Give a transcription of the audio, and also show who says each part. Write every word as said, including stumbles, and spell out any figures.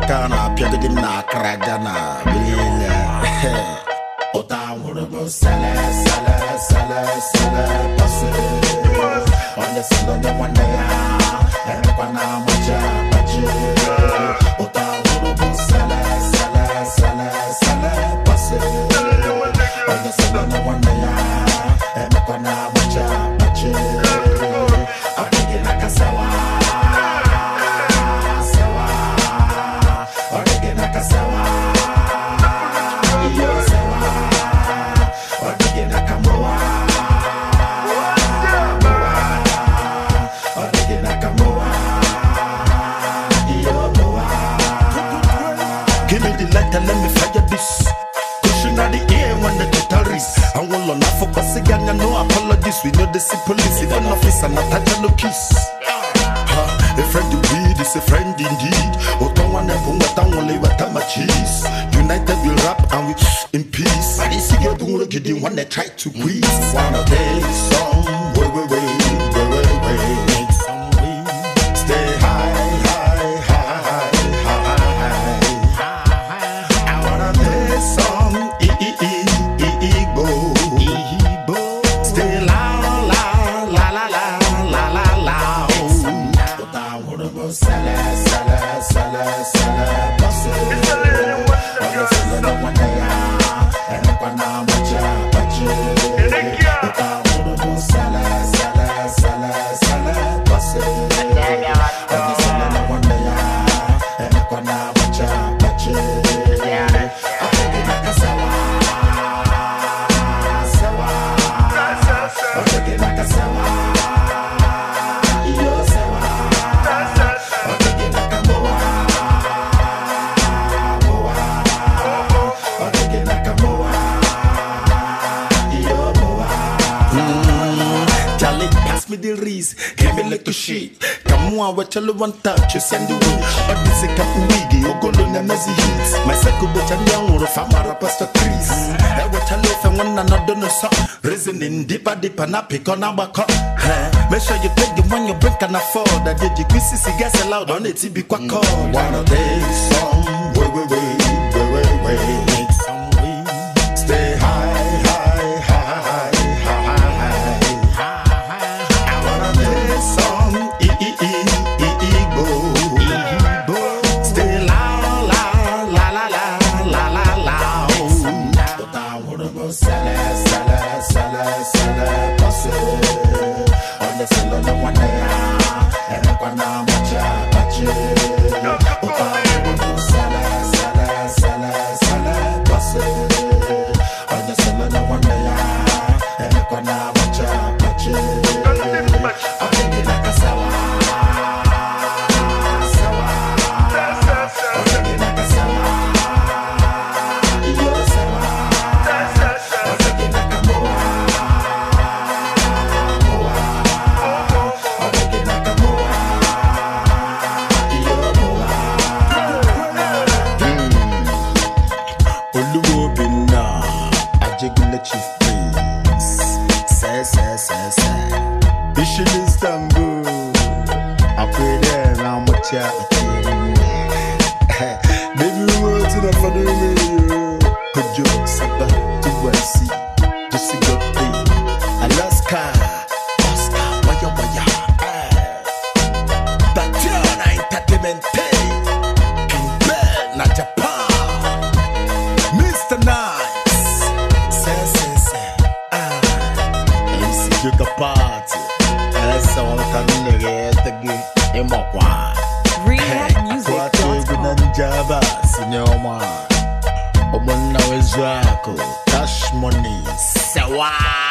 Speaker 1: Kana, Piagadina, Kragana, Billy. Otan would go sell, sell, sell, sell, pass it. On the sun, the one day, and Pana Macha, Pachi. Otan would go sell, sell, sell, sell, pass it. On the sun, the one day, and Pana Macha, Pachi. I'm thinking like a sawa, sawa. I'm thinking like a sawa. Give me the light and let me fire this. Cushion at the air when the total risk. I will on for pass again, no apologies. We know the police, even officer, not touch no kiss. A friend to read is a friend indeed. Otawana Bunga only what I'm a cheese. United will rap and we in peace. I see you doing the one that tried to breathe. One of days, some way, way, way, way, way, way. Make some way. Stay high, high, high, high, high. I wanna play some e e e e e bo, e bo. Stay loud, loud, la la la la la la. I wanna go sell it, sell it, sell it, sell it, pass it. On the sun, the one day, and Pana Macha, Pachi. I wanna go sell it, sell it, sell it, sell it, pass it. On the sun, the one day, and Pana Macha, Pachi. I'm thinking like a sawa, sawa. I'm thinking like a sawa. Pass me the reeds, give me like a sheet. Come on, what you want touch, you send the wind. But this is a wiggy, or go on a messy heat. My second bitch and young or a farmer pastor trees. I watch a loaf and one another no song. Reasoning deeper, deeper, na pick on our cup. Make sure you take the one you break and afford. That did you see gas allowed on it to be quite cold. One of days, some way, way, way, way, way, way. Make some way. Stay high, high, high, high. Sell it, sell it, sell it, sell it, pass it. On the sun, the one day, and I'm gonna match up, match it. Sell it, sell it, sell it, sell it, pass it. On the sun, the one day, and I'm gonna match up, match it. I'm thinking like a sawa, sawa. I'm thinking like a sawa. Chief Prince, say, say, say, say. Bishop Istanbul, I pray there, now much ya. Baby, we want to the family. Could you suffer to one see? Just a good thing. Alaska, Oscar, waya waya. Tatiana Entertainment, King Ben, na Japan. Mister Nice. The party, and I saw one coming again. In my one,
Speaker 2: Rehab music.
Speaker 1: Java, Senior Man. Omo na wezu ako, cash money, sewa.